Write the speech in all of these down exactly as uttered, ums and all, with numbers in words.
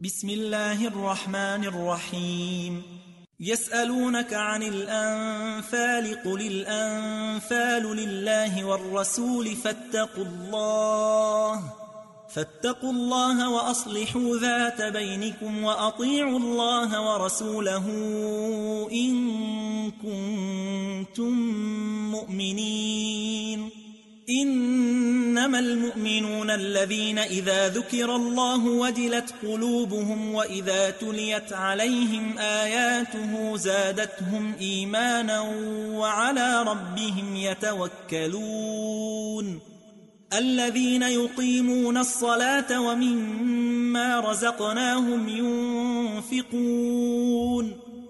بسم الله الرحمن الرحيم. يسألونك عن الأنفال قل الأنفال لله والرسول فاتقوا الله فاتقوا الله وأصلحوا ذات بينكم وأطيعوا الله ورسوله إن كنتم مؤمنين. إنما المؤمنون الذين إذا ذكر الله وجلت قلوبهم وإذا تليت عليهم آياته زادتهم إيمانا وعلى ربهم يتوكلون. الذين يقيمون الصلاة ومما رزقناهم ينفقون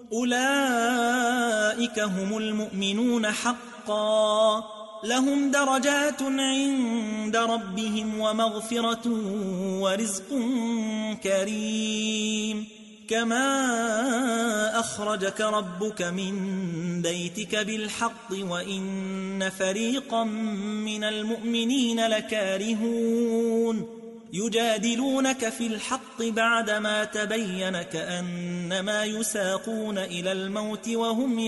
أولئك هم المؤمنون حقا لهم درجات عند ربهم ومغفرة ورزق كريم. كما أخرجك ربك من بيتك بالحق وإن فريقا من المؤمنين لكارهون يجادلونك في الحق بعدما تبين كأنما يساقون إلى الموت وهم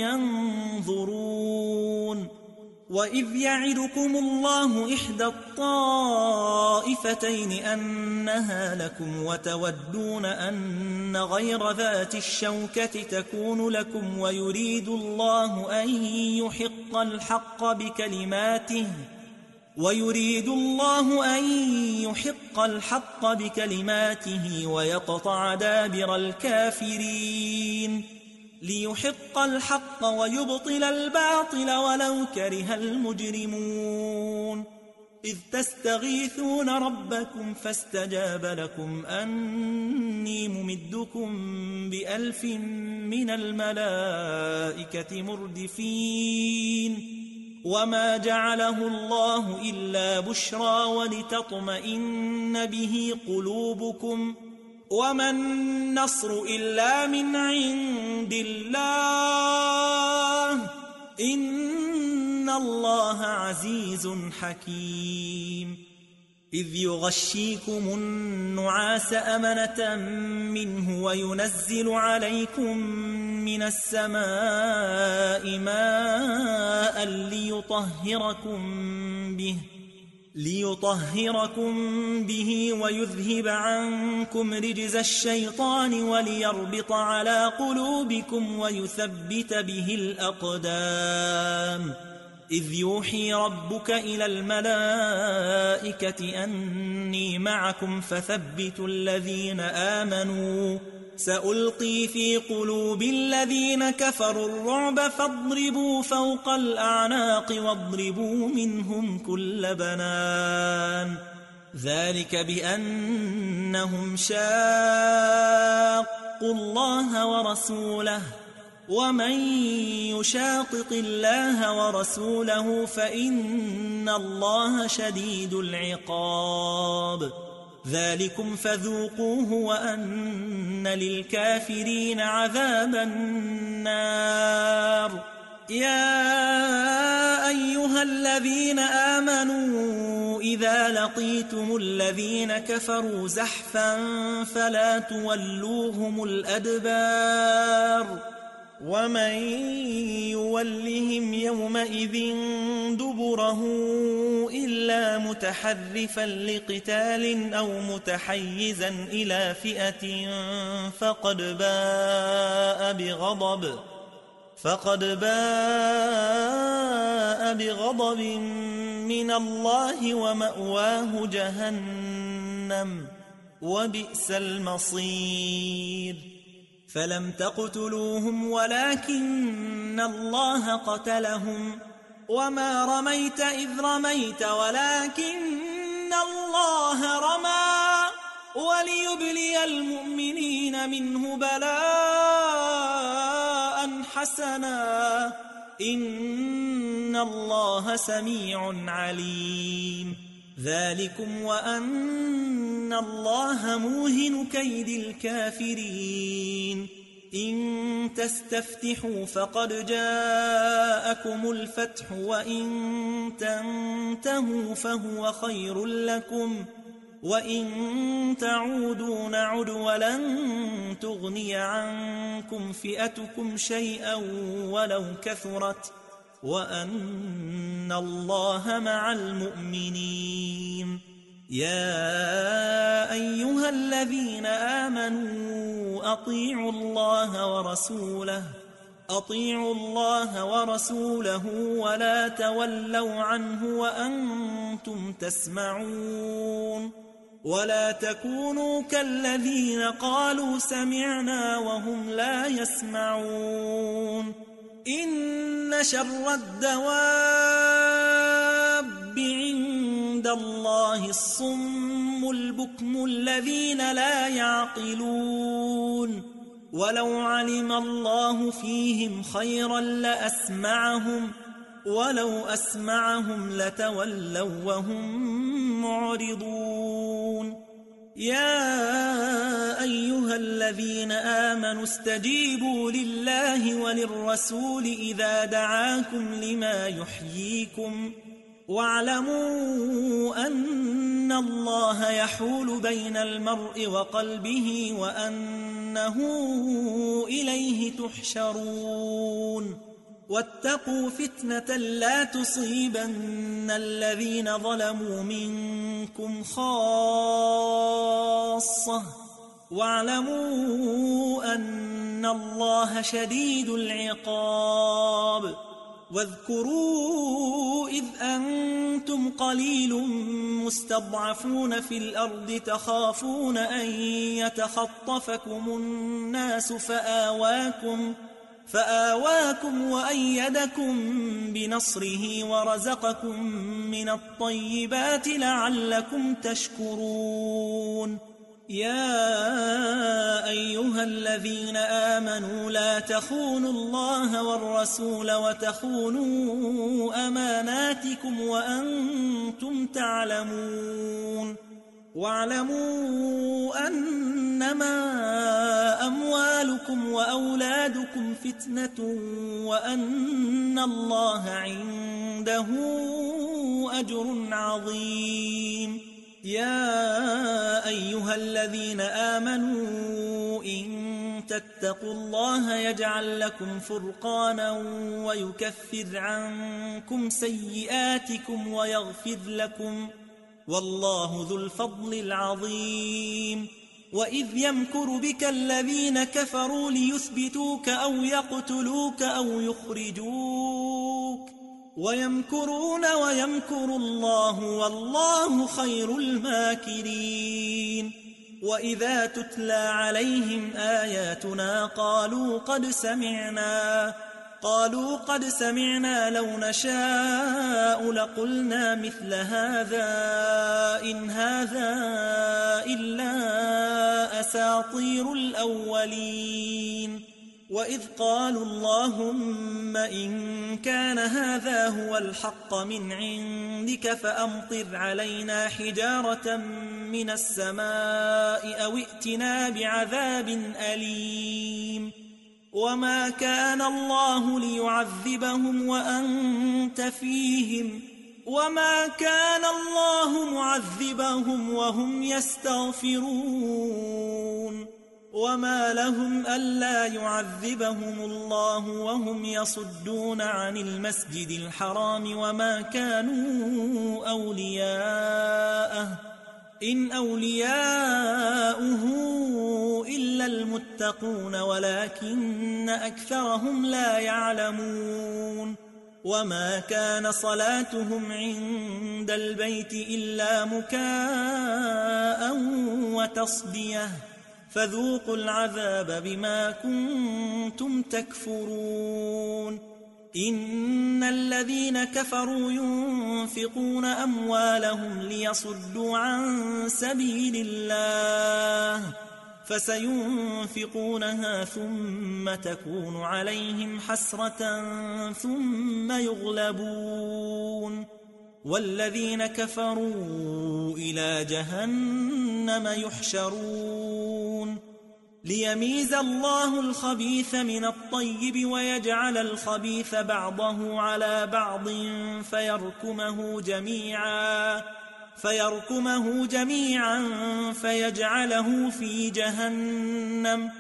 ينظرون. وإذ يعدكم الله إحدى الطائفتين أنها لكم وتودون أن غير ذات الشوكة تكون لكم ويريد الله أن يحق الحق بكلماته ويريد الله أن يحق الحق بكلماته ويقطع دابر الكافرين ليحق الحق ويبطل الباطل ولو كره المجرمون. إذ تستغيثون ربكم فاستجاب لكم أني ممدكم بألف من الملائكة مردفين. وما جعله الله إلا بشرى ولتطمئن به قلوبكم وما النصر إلا من عند الله إن الله عزيز حكيم. إذ يغشيكم النعاس أمنة منه وينزل عليكم من السماء ماء ليطهركم به ليطهركم به ويذهب عنكم رجز الشيطان وليربط على قلوبكم ويثبت به الأقدام. إذ يوحي ربك إلى الملائكة أني معكم فثبتوا الذين آمنوا سألقي في قلوب الذين كفروا الرعب فاضربوا فوق الأعناق واضربوا منهم كل بنان. ذلك بأنهم شاقوا الله ورسوله ومن يشاقق الله ورسوله فإن الله شديد العقاب. ذلكم فذوقوه وأن للكافرين عذاب النار. يا أيها الذين آمنوا إذا لقيتم الذين كفروا زحفا فلا تولوهم الأدبار ومن يولهم يومئذ دبره إلا متحرفا لقتال أو متحيزا إلى فئة فقد باء بغضب فقد باء بغضب من الله ومأواه جهنم وبئس المصير. فلم تقتلوهم ولكن الله قتلهم وما رميت إذ رميت ولكن الله رمى وليبلي المؤمنين منه بلاء حسنا إن الله سميع عليم. ذلكم وأن الله موهن كيد الكافرين. إن تستفتحوا فقد جاءكم الفتح وإن تنتهوا فهو خير لكم وإن تعودوا نعد ولن تغني عنكم فئتكم شيئا ولو كثرت وأن الله مع المؤمنين. يا أيها الذين آمنوا أطيعوا الله ورسوله أطيعوا الله ورسوله ولا تولوا عنه وأنتم تسمعون. ولا تكونوا كالذين قالوا سمعنا وهم لا يسمعون. إن شر الدواب عند الله الصم البكم الذين لا يعقلون. ولو علم الله فيهم خيرا لأسمعهم ولو أسمعهم لتولوا وهم معرضون. يا أيها الذين آمنوا استجيبوا لله وللرسول إذا دعاكم لما يحييكم واعلموا أن الله يحول بين المرء وقلبه وأنه إليه تحشرون. واتقوا فتنة لا تصيبن الذين ظلموا منكم خاصة واعلموا أن الله شديد العقاب. واذكروا إذ أنتم قليل مستضعفون في الأرض تخافون أن يتخطفكم الناس فآواكم فآواكم وأيدكم بنصره ورزقكم من الطيبات لعلكم تشكرون. يا أيها الذين آمنوا لا تخونوا الله والرسول وتخونوا أماناتكم وأنتم تعلمون. واعلموا أنما أموالكم وأولادكم فتنة وأن الله عنده أجر عظيم. يا أيها الذين آمنوا إن تتقوا الله يجعل لكم فرقانا ويكفر عنكم سيئاتكم ويغفر لكم والله ذو الفضل العظيم. وإذ يمكر بك الذين كفروا ليثبتوك أو يقتلوك أو يخرجوك ويمكرون ويمكر الله والله خير الماكرين. وإذا تتلى عليهم آياتنا قالوا قد سمعنا قالوا قد سمعنا لو نشاء لقلنا مثل هذا إن هذا إلا أساطير الأولين. وإذ قالوا اللهم إن كان هذا هو الحق من عندك فأمطر علينا حجارة من السماء أو ائتنا بعذاب أليم. وما كان الله ليعذبهم وأنت فيهم وما كان الله معذبهم وهم يستغفرون. وما لهم ألا يعذبهم الله وهم يصدون عن المسجد الحرام وما كانوا أولياءه إن أولياؤه إلا المتقون ولكن أكثرهم لا يعلمون. وما كان صلاتهم عند البيت إلا مكاء وتصدية فذوقوا العذاب بما كنتم تكفرون. إن الذين كفروا ينفقون أموالهم ليصدوا عن سبيل الله فسينفقونها ثم تكون عليهم حسرة ثم يغلبون والذين كفروا إلى جهنم يحشرون. ليميز الله الخبيث من الطيب ويجعل الخبيث بعضه على بعض فيركمه جميعا فيركمه جميعا فيجعله في جهنم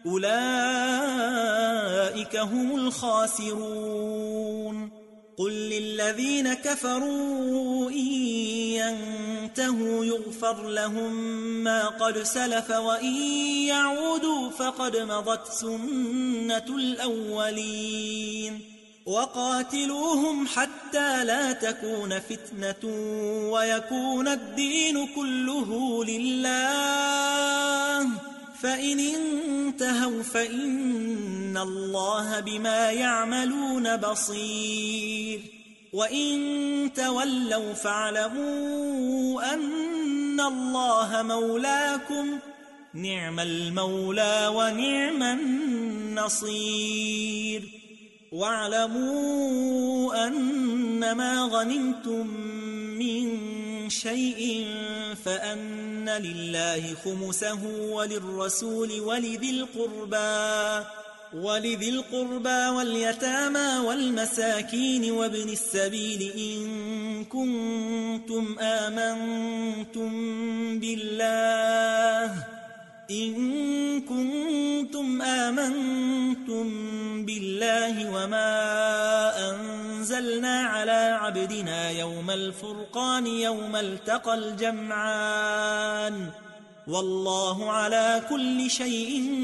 أولئك هم الخاسرون قل للذين كفروا إن ينتهوا يغفر لهم ما قد سلف وإن يعودوا فقد مضت سنة الأولين وقاتلوهم حتى لا تكون فتنة ويكون الدين كله لله فإن انتهوا فإن الله بما يعملون بصير وإن تولوا فاعلموا أن الله مولاكم نعم المولى ونعم النصير واعلموا أنما غنمتم من شيء فأن لله خمسه وللرسول ولذي القربى ولذي القربى واليتامى والمساكين وابن السبيل إن كنتم آمنتم بالله إن كنتم آمنتم بالله وما أنزلنا على عبدنا يوم الفرقان يوم التقى الجمعان والله على كل شيء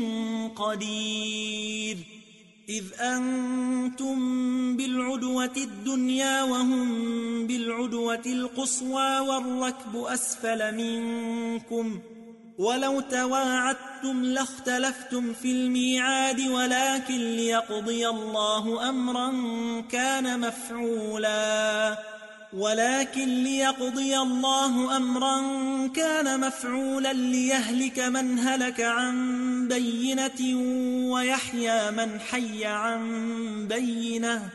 قدير إذ أنتم بالعدوة الدنيا وهم بالعدوة القصوى والركب أسفل منكم ولو تواعدتم لاختلفتم في الميعاد ولكن ليقضي الله أمرا كان مفعولا ولكن ليقضي الله أمرا كان مفعولا ليهلك من هلك عن بينة ويحيى من حي عن بينة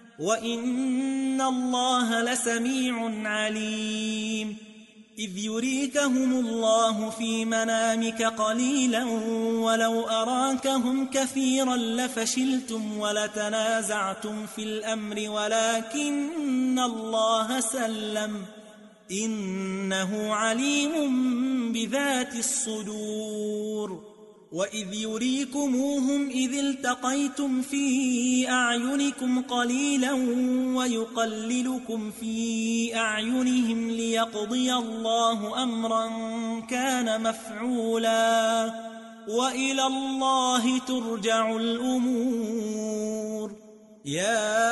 وإن الله لسميع عليم إذ يريكهم الله في منامك قليلا ولو أراكهم كثيرا لفشلتم ولتنازعتم في الأمر ولكن الله سلم إنه عليم بذات الصدور وإذ يريكموهم إذ التقيتم في أعينكم قليلا ويقللكم في أعينهم ليقضي الله أمرا كان مفعولا وإلى الله ترجع الأمور يا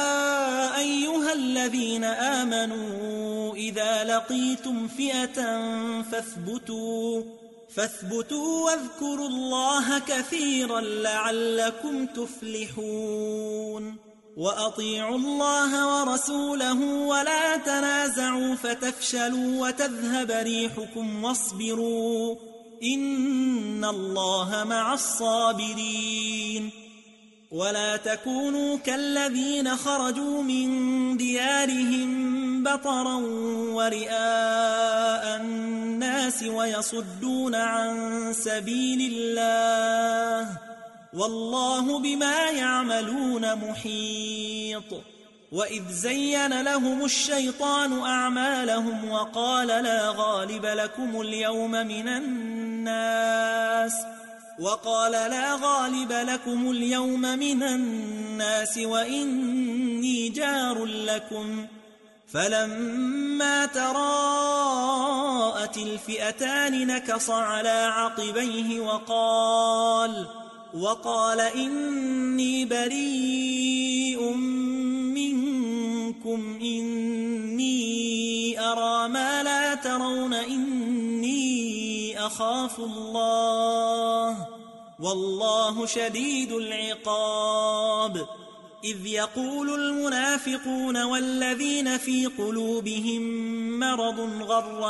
أيها الذين آمنوا إذا لقيتم فئة فاثبتوا فاثبتوا واذكروا الله كثيرا لعلكم تفلحون وأطيعوا الله ورسوله ولا تنازعوا فتفشلوا وتذهب ريحكم واصبروا إن الله مع الصابرين ولا تكونوا كالذين خرجوا من ديارهم بطرا ورئاء الناس ويصدون عن سبيل الله والله بما يعملون محيط وإذ زين لهم الشيطان أعمالهم وقال لا غالب لكم اليوم من الناس وقال لا غالب لكم اليوم من الناس وإني جار لكم فلما تراءت الفئتان نكص على عقبيه وقال وقال إني بريء منكم إني أرى ما لا ترون إني أخاف الله والله شديد العقاب إذ يقول المنافقون والذين في قلوبهم مرض غر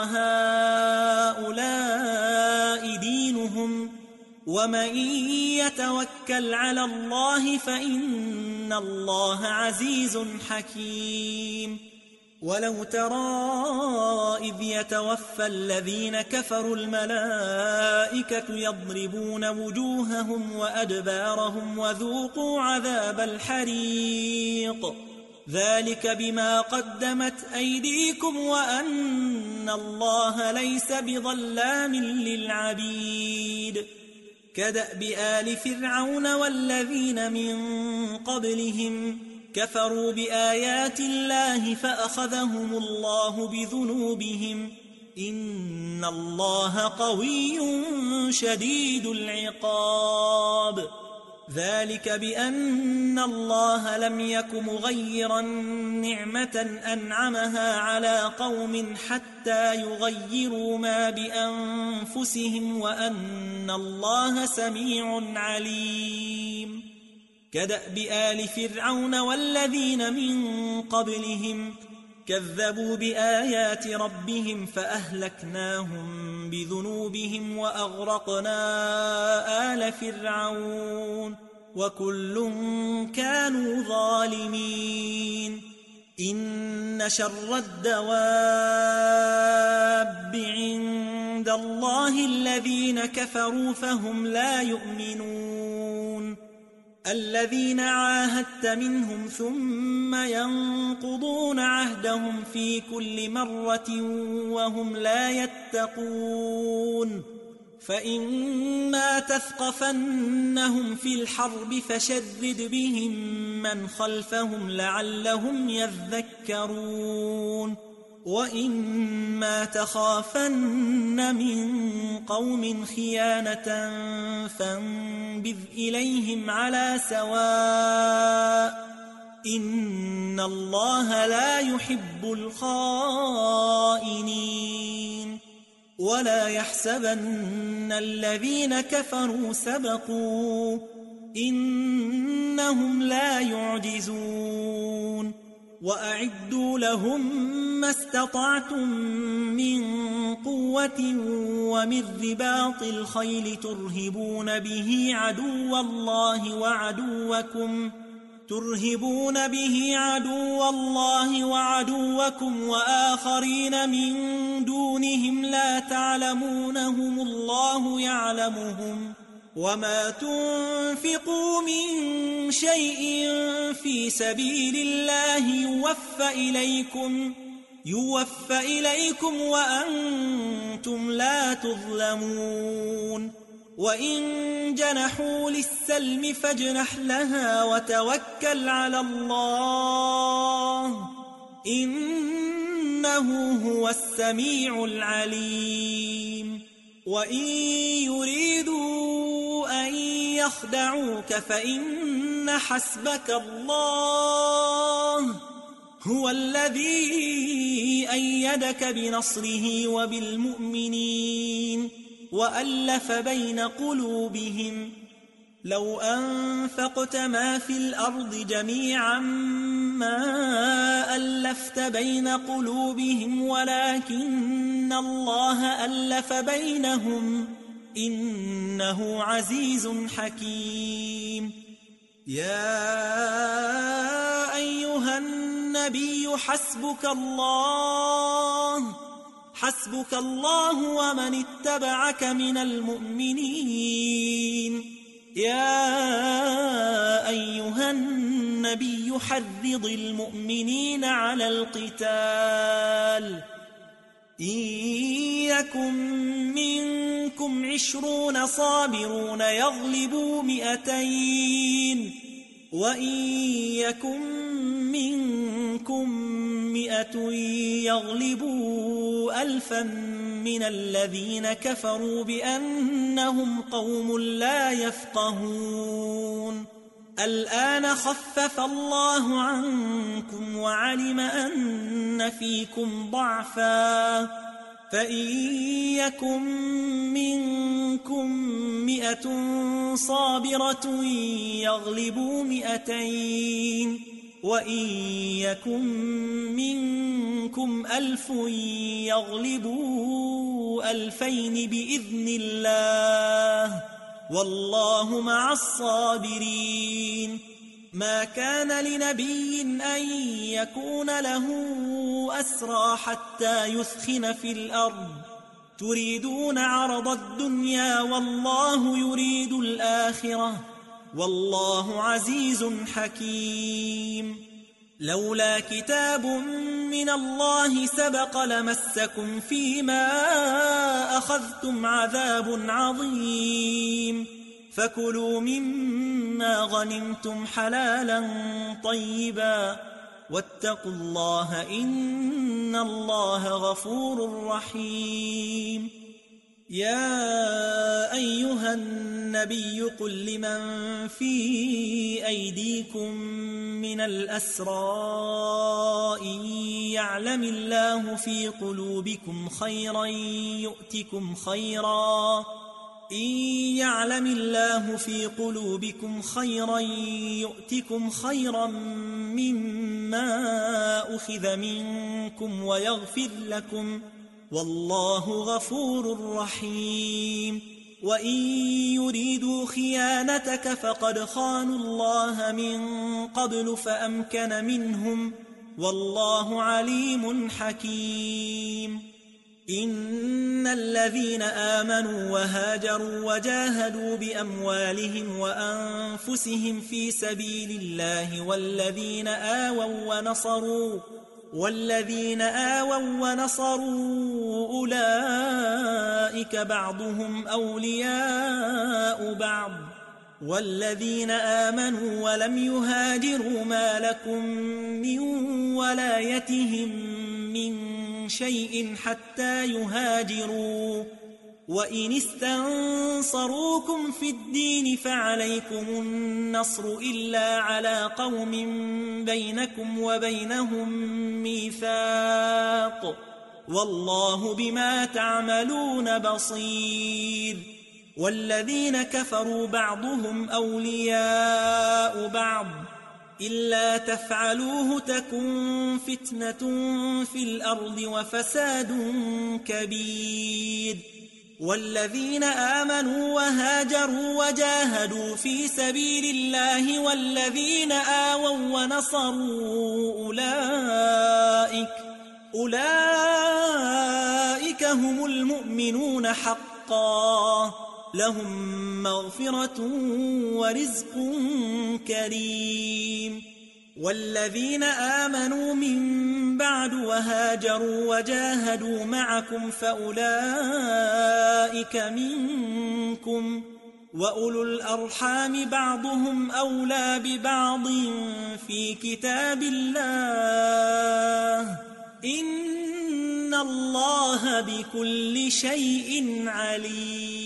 هؤلاء دينهم ومن يتوكل على الله فإن الله عزيز حكيم ولو ترى إذ يتوفى الذين كفروا الملائكة يضربون وجوههم وأدبارهم وذوقوا عذاب الحريق ذلك بما قدمت أيديكم وأن الله ليس بظلام للعبيد كدأب آل فرعون والذين من قبلهم كفروا بآيات الله فأخذهم الله بذنوبهم إن الله قوي شديد العقاب ذلك بأن الله لم يك مغيرا نعمة أنعمها على قوم حتى يغيروا ما بأنفسهم وأن الله سميع عليم كدأب آل فرعون والذين من قبلهم كذبوا بآيات ربهم فأهلكناهم بذنوبهم وأغرقنا آل فرعون وكل كانوا ظالمين إن شر الدواب عند الله الذين كفروا فهم لا يؤمنون الذين عاهدت منهم ثم ينقضون عهدهم في كل مرة وهم لا يتقون فإما تثقفنهم في الحرب فشرد بهم من خلفهم لعلهم يذكرون وإما تخافن من قوم خيانة فانبذ إليهم على سواء إن الله لا يحب الخائنين ولا يحسبن الذين كفروا سبقوا إنهم لا يعجزون وأعدوا لهم ما استطعتم من قوة ومن رباط الخيل ترهبون به عدو الله وعدوكم ترهبون به عدو الله وعدوكم وآخرين من دونهم لا تعلمونهم الله يعلمهم وما تنفقوا من شيء في سبيل الله يوفى إليكم يوفى إليكم وأنتم لا تظلمون وإن جنحوا للسلم فاجنح لها وتوكل على الله إنه هو السميع العليم وإن يريدوا أن يخدعوك فإن حسبك الله هو الذي أيدك بنصره وبالمؤمنين وألف بين قلوبهم لو أنفقت ما في الأرض جميعا ما ألفت بين قلوبهم ولكن الله ألف بينهم إنه عزيز حكيم يا أيها النبي حسبك الله حسبك الله ومن اتبعك من المؤمنين يا أيها النبي حرض المؤمنين على القتال إن يكن منكم عشرون صابرون يغلبوا مئتين وإن يكن منكم مئة يغلبوا ألفا من الذين كفروا بأنهم قوم لا يفقهون الآن خفف الله عنكم وعلم أن فيكم ضعفا فإن يكن منكم مئة صابرة يغلبوا مئتين وإن يكن منكم ألف يغلبوا ألفين بإذن الله والله مع الصابرين ما كان لنبي أن يكون له أسرى حتى يثخن في الأرض تريدون عرض الدنيا والله يريد الآخرة والله عزيز حكيم لولا كتاب من الله سبق لمسكم فيما أخذتم عذاب عظيم فكلوا مما غنمتم حلالا طيبا واتقوا الله إن الله غفور رحيم. يا أيها النبي قل لمن في أيديكم من الأسرى إن يعلم الله في قلوبكم خيرا يؤتكم خيرا إن يعلم الله في قلوبكم خيرا يؤتكم خيرا مما أخذ منكم ويغفر لكم والله غفور رحيم. وإن يريدوا خيانتك فقد خانوا الله من قبل فأمكن منهم والله عليم حكيم. إن الذين آمنوا وهاجروا وجاهدوا بأموالهم وأنفسهم في سبيل الله والذين آووا ونصروا والذين آووا ونصروا أولئك بعضهم أولياء بعض والذين آمنوا ولم يهاجروا ما لكم من ولايتهم من شيء حتى يهاجروا وإن استنصروكم في الدين فعليكم النصر إلا على قوم بينكم وبينهم ميثاق والله بما تعملون بصير. والذين كفروا بعضهم أولياء بعض إلا تفعلوه تكن فتنة في الأرض وفساد كبير. والذين آمنوا وهاجروا وجاهدوا في سبيل الله والذين آووا ونصروا أولئك أولئك هم المؤمنون حقا لهم مغفرة ورزق كريم. والذين آمنوا من بعد وهاجروا وجاهدوا معكم فأولئك منكم وأولو الأرحام بعضهم أولى ببعض في كتاب الله إن الله بكل شيء عليم.